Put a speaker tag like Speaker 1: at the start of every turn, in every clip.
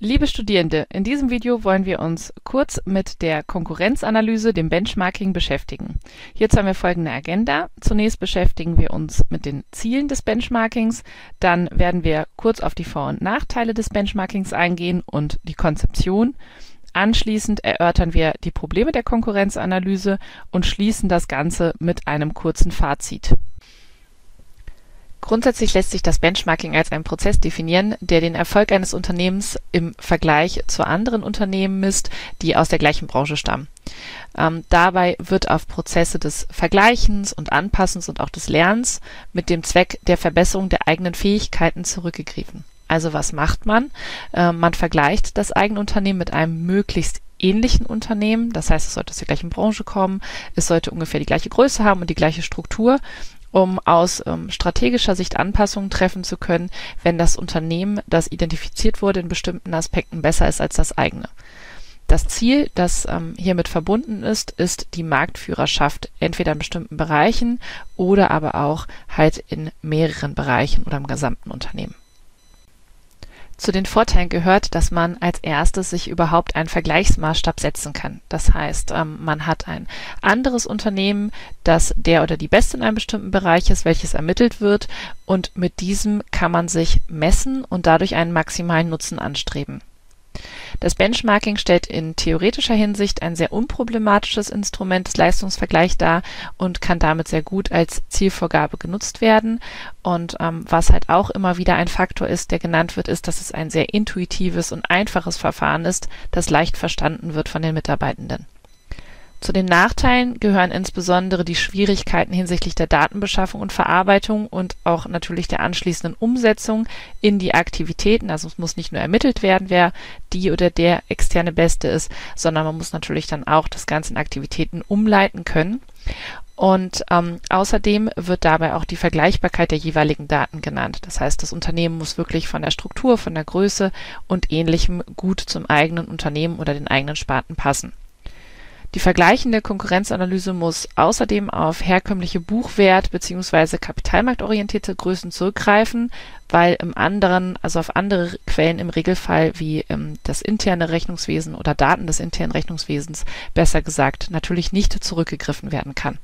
Speaker 1: Liebe Studierende, in diesem Video wollen wir uns kurz mit der Konkurrenzanalyse, dem Benchmarking, beschäftigen. Hierzu haben wir folgende Agenda. Zunächst beschäftigen wir uns mit den Zielen des Benchmarkings, dann werden wir kurz auf die Vor- und Nachteile des Benchmarkings eingehen und die Konzeption. Anschließend erörtern wir die Probleme der Konkurrenzanalyse und schließen das Ganze mit einem kurzen Fazit. Grundsätzlich lässt sich das Benchmarking als einen Prozess definieren, der den Erfolg eines Unternehmens im Vergleich zu anderen Unternehmen misst, die aus der gleichen Branche stammen. Dabei wird auf Prozesse des Vergleichens und Anpassens und auch des Lernens mit dem Zweck der Verbesserung der eigenen Fähigkeiten zurückgegriffen. Also was macht man? Man vergleicht das eigene Unternehmen mit einem möglichst ähnlichen Unternehmen, das heißt, es sollte aus der gleichen Branche kommen, es sollte ungefähr die gleiche Größe haben und die gleiche Struktur, um aus strategischer Sicht Anpassungen treffen zu können, wenn das Unternehmen, das identifiziert wurde, in bestimmten Aspekten besser ist als das eigene. Das Ziel, das hiermit verbunden ist die Marktführerschaft, entweder in bestimmten Bereichen oder aber auch halt in mehreren Bereichen oder im gesamten Unternehmen. Zu den Vorteilen gehört, dass man als erstes sich überhaupt einen Vergleichsmaßstab setzen kann. Das heißt, man hat ein anderes Unternehmen, das der oder die Beste in einem bestimmten Bereich ist, welches ermittelt wird, und mit diesem kann man sich messen und dadurch einen maximalen Nutzen anstreben. Das Benchmarking stellt in theoretischer Hinsicht ein sehr unproblematisches Instrument des Leistungsvergleichs dar und kann damit sehr gut als Zielvorgabe genutzt werden. Und was halt auch immer wieder ein Faktor ist, der genannt wird, ist, dass es ein sehr intuitives und einfaches Verfahren ist, das leicht verstanden wird von den Mitarbeitenden. Zu den Nachteilen gehören insbesondere die Schwierigkeiten hinsichtlich der Datenbeschaffung und Verarbeitung und auch natürlich der anschließenden Umsetzung in die Aktivitäten. Also es muss nicht nur ermittelt werden, wer die oder der externe Beste ist, sondern man muss natürlich dann auch das Ganze in Aktivitäten umleiten können. Und außerdem wird dabei auch die Vergleichbarkeit der jeweiligen Daten genannt. Das heißt, das Unternehmen muss wirklich von der Struktur, von der Größe und Ähnlichem gut zum eigenen Unternehmen oder den eigenen Sparten passen. Die vergleichende Konkurrenzanalyse muss außerdem auf herkömmliche Buchwert- bzw. kapitalmarktorientierte Größen zurückgreifen, weil auf andere Quellen im Regelfall wie das interne Rechnungswesen oder Daten des internen Rechnungswesens, besser gesagt, natürlich nicht zurückgegriffen werden kann.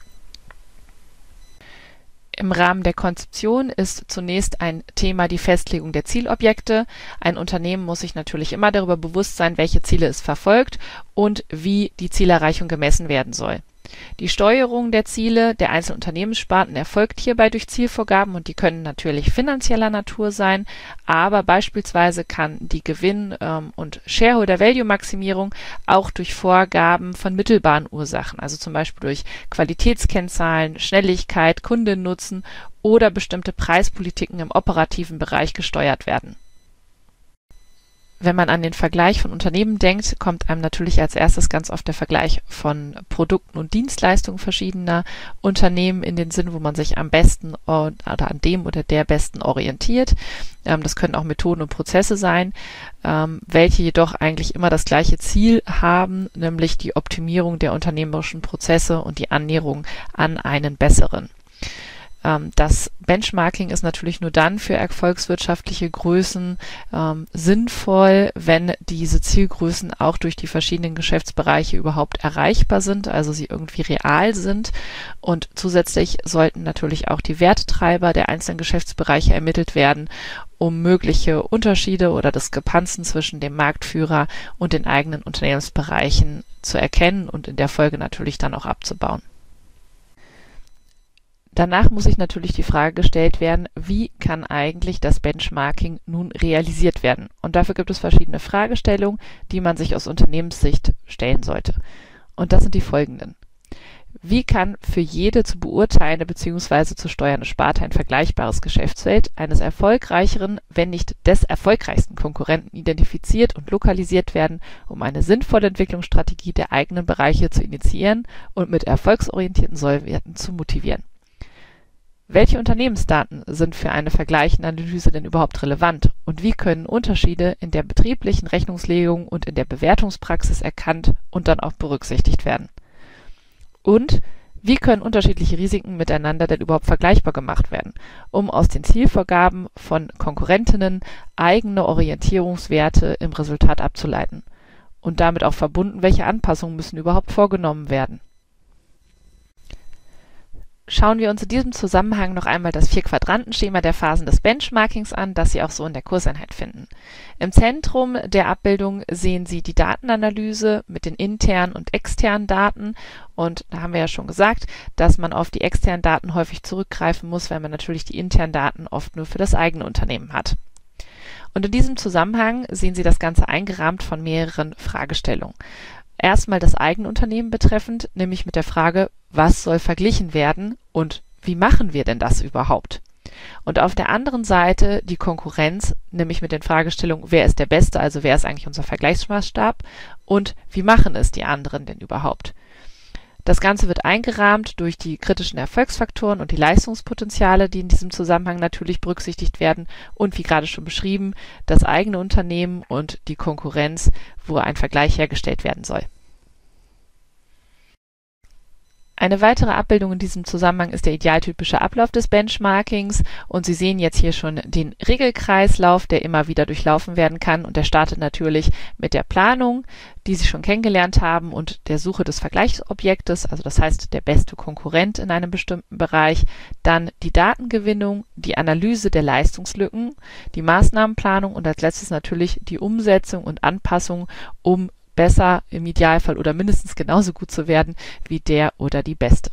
Speaker 1: Im Rahmen der Konzeption ist zunächst ein Thema die Festlegung der Zielobjekte. Ein Unternehmen muss sich natürlich immer darüber bewusst sein, welche Ziele es verfolgt und wie die Zielerreichung gemessen werden soll. Die Steuerung der Ziele der einzelnen Unternehmenssparten erfolgt hierbei durch Zielvorgaben und die können natürlich finanzieller Natur sein, aber beispielsweise kann die Gewinn- und Shareholder-Value-Maximierung auch durch Vorgaben von mittelbaren Ursachen, also zum Beispiel durch Qualitätskennzahlen, Schnelligkeit, Kundennutzen oder bestimmte Preispolitiken im operativen Bereich gesteuert werden. Wenn man an den Vergleich von Unternehmen denkt, kommt einem natürlich als erstes ganz oft der Vergleich von Produkten und Dienstleistungen verschiedener Unternehmen in den Sinn, wo man sich am besten oder an dem oder der besten orientiert. Das können auch Methoden und Prozesse sein, welche jedoch eigentlich immer das gleiche Ziel haben, nämlich die Optimierung der unternehmerischen Prozesse und die Annäherung an einen besseren. Das Benchmarking ist natürlich nur dann für erfolgswirtschaftliche Größen sinnvoll, wenn diese Zielgrößen auch durch die verschiedenen Geschäftsbereiche überhaupt erreichbar sind, also sie irgendwie real sind. Und zusätzlich sollten natürlich auch die Werttreiber der einzelnen Geschäftsbereiche ermittelt werden, um mögliche Unterschiede oder Diskrepanzen zwischen dem Marktführer und den eigenen Unternehmensbereichen zu erkennen und in der Folge natürlich dann auch abzubauen. Danach muss sich natürlich die Frage gestellt werden, wie kann eigentlich das Benchmarking nun realisiert werden? Und dafür gibt es verschiedene Fragestellungen, die man sich aus Unternehmenssicht stellen sollte. Und das sind die folgenden. Wie kann für jede zu beurteilende bzw. zu steuernde Sparte ein vergleichbares Geschäftsfeld eines erfolgreicheren, wenn nicht des erfolgreichsten Konkurrenten identifiziert und lokalisiert werden, um eine sinnvolle Entwicklungsstrategie der eigenen Bereiche zu initiieren und mit erfolgsorientierten Sollwerten zu motivieren? Welche Unternehmensdaten sind für eine vergleichende Analyse denn überhaupt relevant und wie können Unterschiede in der betrieblichen Rechnungslegung und in der Bewertungspraxis erkannt und dann auch berücksichtigt werden? Und Wie können unterschiedliche Risiken miteinander denn überhaupt vergleichbar gemacht werden, um aus den Zielvorgaben von Konkurrentinnen eigene Orientierungswerte im Resultat abzuleiten? Und damit auch verbunden, welche Anpassungen müssen überhaupt vorgenommen werden? Schauen wir uns in diesem Zusammenhang noch einmal das Vier-Quadranten-Schema der Phasen des Benchmarkings an, das Sie auch so in der Kurseinheit finden. Im Zentrum der Abbildung sehen Sie die Datenanalyse mit den internen und externen Daten. Und da haben wir ja schon gesagt, dass man auf die externen Daten häufig zurückgreifen muss, weil man natürlich die internen Daten oft nur für das eigene Unternehmen hat. Und in diesem Zusammenhang sehen Sie das Ganze eingerahmt von mehreren Fragestellungen. Erstmal das eigene Unternehmen betreffend, nämlich mit der Frage, was soll verglichen werden und wie machen wir denn das überhaupt? Und auf der anderen Seite die Konkurrenz, nämlich mit den Fragestellungen, wer ist der Beste, also wer ist eigentlich unser Vergleichsmaßstab und wie machen es die anderen denn überhaupt? Das Ganze wird eingerahmt durch die kritischen Erfolgsfaktoren und die Leistungspotenziale, die in diesem Zusammenhang natürlich berücksichtigt werden und wie gerade schon beschrieben, das eigene Unternehmen und die Konkurrenz, wo ein Vergleich hergestellt werden soll. Eine weitere Abbildung in diesem Zusammenhang ist der idealtypische Ablauf des Benchmarkings und Sie sehen jetzt hier schon den Regelkreislauf, der immer wieder durchlaufen werden kann und der startet natürlich mit der Planung, die Sie schon kennengelernt haben und der Suche des Vergleichsobjektes, also das heißt der beste Konkurrent in einem bestimmten Bereich, dann die Datengewinnung, die Analyse der Leistungslücken, die Maßnahmenplanung und als letztes natürlich die Umsetzung und Anpassung, um besser im Idealfall oder mindestens genauso gut zu werden wie der oder die Beste.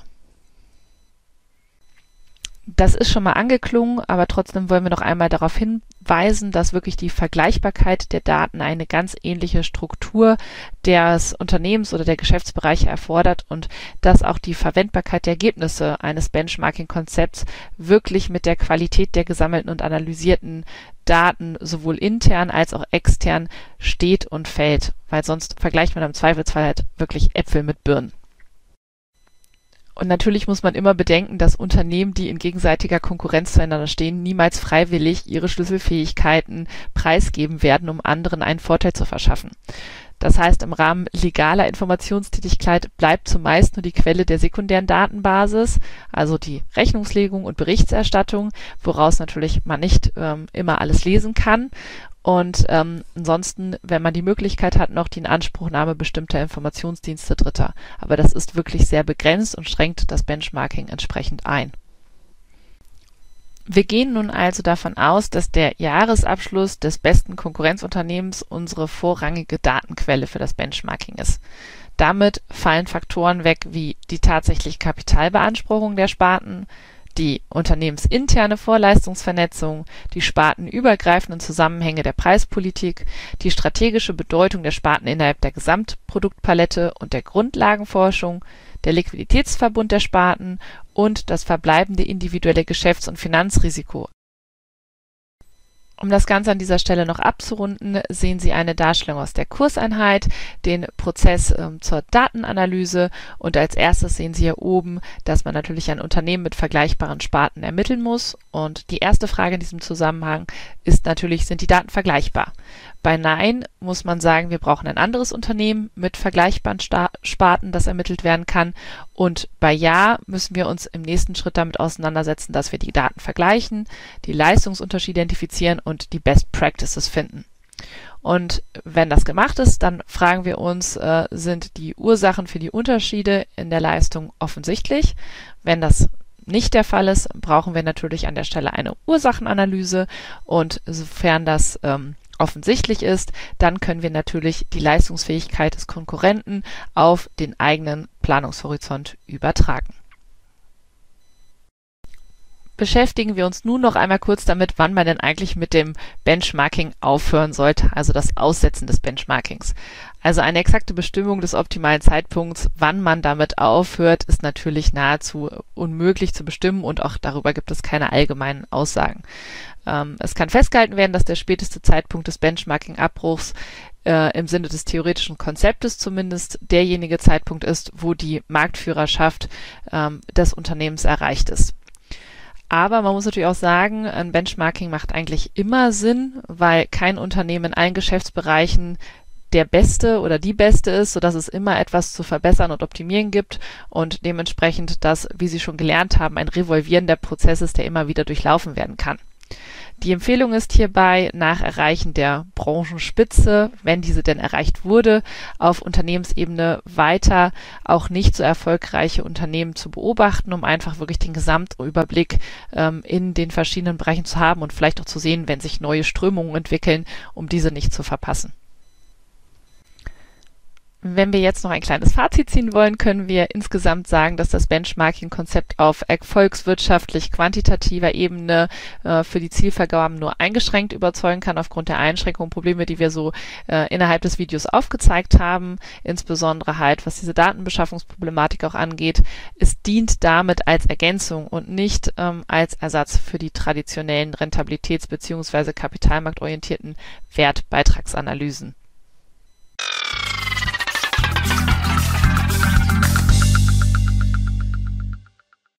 Speaker 1: Das ist schon mal angeklungen, aber trotzdem wollen wir noch einmal darauf hinweisen, dass wirklich die Vergleichbarkeit der Daten eine ganz ähnliche Struktur des Unternehmens oder der Geschäftsbereiche erfordert und dass auch die Verwendbarkeit der Ergebnisse eines Benchmarking-Konzepts wirklich mit der Qualität der gesammelten und analysierten Daten sowohl intern als auch extern steht und fällt, weil sonst vergleicht man im Zweifelsfall halt wirklich Äpfel mit Birnen. Und natürlich muss man immer bedenken, dass Unternehmen, die in gegenseitiger Konkurrenz zueinander stehen, niemals freiwillig ihre Schlüsselfähigkeiten preisgeben werden, um anderen einen Vorteil zu verschaffen. Das heißt, im Rahmen legaler Informationstätigkeit bleibt zumeist nur die Quelle der sekundären Datenbasis, also die Rechnungslegung und Berichterstattung, woraus natürlich man nicht immer alles lesen kann. Und ansonsten, wenn man die Möglichkeit hat, noch die Inanspruchnahme bestimmter Informationsdienste Dritter. Aber das ist wirklich sehr begrenzt und schränkt das Benchmarking entsprechend ein. Wir gehen nun also davon aus, dass der Jahresabschluss des besten Konkurrenzunternehmens unsere vorrangige Datenquelle für das Benchmarking ist. Damit fallen Faktoren weg wie die tatsächliche Kapitalbeanspruchung der Sparten, die unternehmensinterne Vorleistungsvernetzung, die spartenübergreifenden Zusammenhänge der Preispolitik, die strategische Bedeutung der Sparten innerhalb der Gesamtproduktpalette und der Grundlagenforschung, der Liquiditätsverbund der Sparten und das verbleibende individuelle Geschäfts- und Finanzrisiko. Um das Ganze an dieser Stelle noch abzurunden, sehen Sie eine Darstellung aus der Kurseinheit, den Prozess zur Datenanalyse und als erstes sehen Sie hier oben, dass man natürlich ein Unternehmen mit vergleichbaren Sparten ermitteln muss und die erste Frage in diesem Zusammenhang ist natürlich, sind die Daten vergleichbar? Bei Nein muss man sagen, wir brauchen ein anderes Unternehmen mit vergleichbaren Sparten, das ermittelt werden kann. Und bei Ja müssen wir uns im nächsten Schritt damit auseinandersetzen, dass wir die Daten vergleichen, die Leistungsunterschiede identifizieren und die Best Practices finden. Und wenn das gemacht ist, dann fragen wir uns, sind die Ursachen für die Unterschiede in der Leistung offensichtlich? Wenn das nicht der Fall ist, brauchen wir natürlich an der Stelle eine Ursachenanalyse und sofern das offensichtlich ist, dann können wir natürlich die Leistungsfähigkeit des Konkurrenten auf den eigenen Planungshorizont übertragen. Beschäftigen wir uns nun noch einmal kurz damit, wann man denn eigentlich mit dem Benchmarking aufhören sollte, also das Aussetzen des Benchmarkings. Also eine exakte Bestimmung des optimalen Zeitpunkts, wann man damit aufhört, ist natürlich nahezu unmöglich zu bestimmen und auch darüber gibt es keine allgemeinen Aussagen. Es kann festgehalten werden, dass der späteste Zeitpunkt des Benchmarking-Abbruchs im Sinne des theoretischen Konzeptes zumindest derjenige Zeitpunkt ist, wo die Marktführerschaft des Unternehmens erreicht ist. Aber man muss natürlich auch sagen, ein Benchmarking macht eigentlich immer Sinn, weil kein Unternehmen in allen Geschäftsbereichen der Beste oder die Beste ist, sodass es immer etwas zu verbessern und optimieren gibt und dementsprechend das, wie Sie schon gelernt haben, ein revolvierender Prozess ist, der immer wieder durchlaufen werden kann. Die Empfehlung ist hierbei, nach Erreichen der Branchenspitze, wenn diese denn erreicht wurde, auf Unternehmensebene weiter auch nicht so erfolgreiche Unternehmen zu beobachten, um einfach wirklich den Gesamtüberblick in den verschiedenen Bereichen zu haben und vielleicht auch zu sehen, wenn sich neue Strömungen entwickeln, um diese nicht zu verpassen. Wenn wir jetzt noch ein kleines Fazit ziehen wollen, können wir insgesamt sagen, dass das Benchmarking-Konzept auf erfolgswirtschaftlich-quantitativer Ebene für die Zielvergaben nur eingeschränkt überzeugen kann, aufgrund der Einschränkungen und Probleme, die wir so innerhalb des Videos aufgezeigt haben, insbesondere halt, was diese Datenbeschaffungsproblematik auch angeht. Es dient damit als Ergänzung und nicht als Ersatz für die traditionellen Rentabilitäts- bzw. kapitalmarktorientierten Wertbeitragsanalysen.